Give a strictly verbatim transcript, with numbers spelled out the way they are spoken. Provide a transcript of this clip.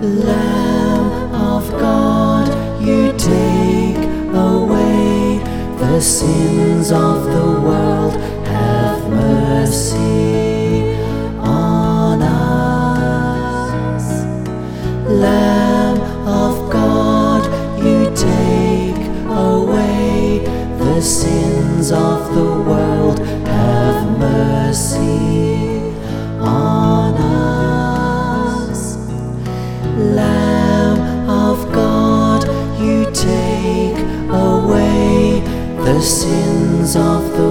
Lamb of God, you take away the sins of the world. Have mercy on us. Lamb of God, you take away the sins of the world. Have mercy on us. Lamb of God, you take away the sins of the